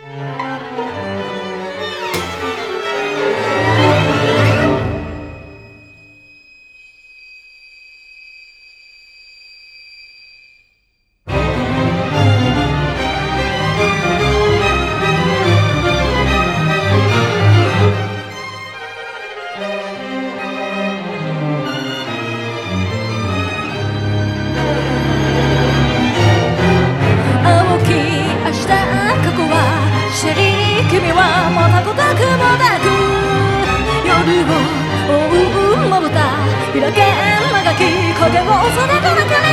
君はまたごたくもなく夜を追うまぶた開け長き影を空の中に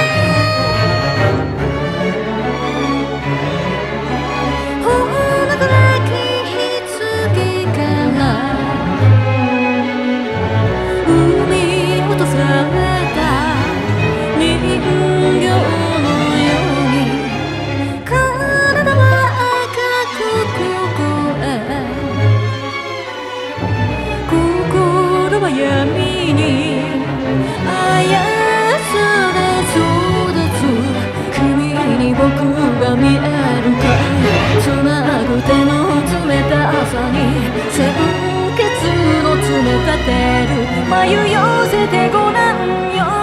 ほら暗き棺から海落とされた人形のように体は赤く闇に操れ育つ君に僕が見えるかつなぐ手の冷たさに鮮血の冷たてる眉寄せてごらんよ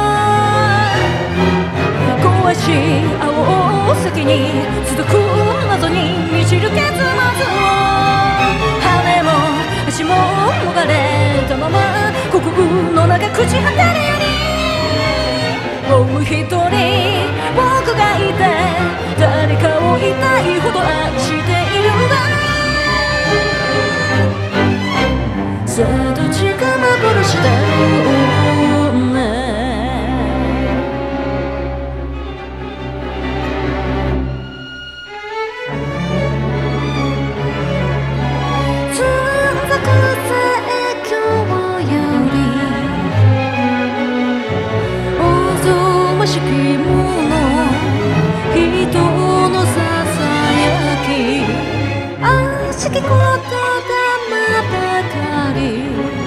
壊し青先に続く謎に満ちる結末を羽も足ももがれたまま孤空の中朽ち果てるよりもう一人僕がいて誰かを痛いほど愛しているんださあどっちが幻だろうねしきもの人のささやき悪しきことまばかり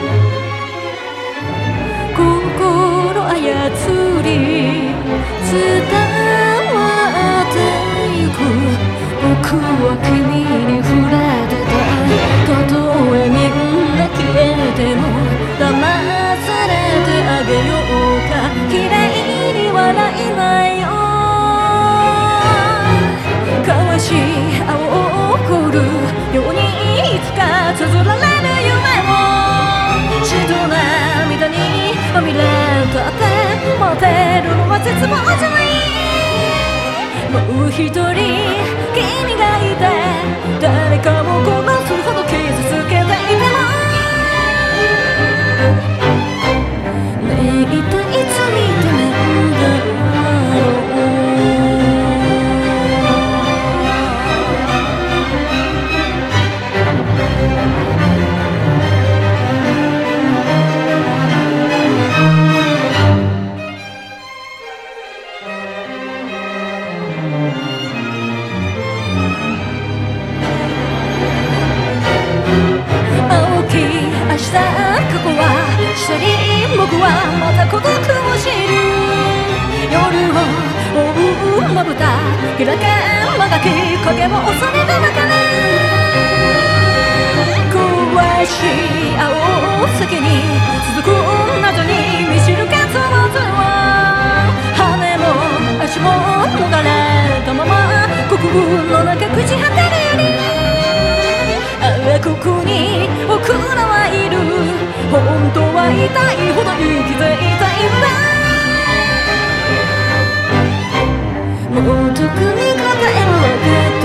心操り伝わってゆく僕は君に触れてたたとえみんな消えても騙されてあげようか綺麗笑えないよ交わし青を送るようにいつか綴られる夢を血と涙にまみれたって待てるのは絶望じゃないもう一人君がいて誰かを殺すほど傷つけていてもねえ一体いつ見てね明日過去は下に僕はまた孤独を知る夜を追うまぶた開けまがき影を恐れる中で壊し青先に続く謎に満ちる結末は羽も足ももがれたまま国軍の中朽ち果てるよりここに僕らはいる本当は痛いほど生きていたいんだもう特に答えは分かって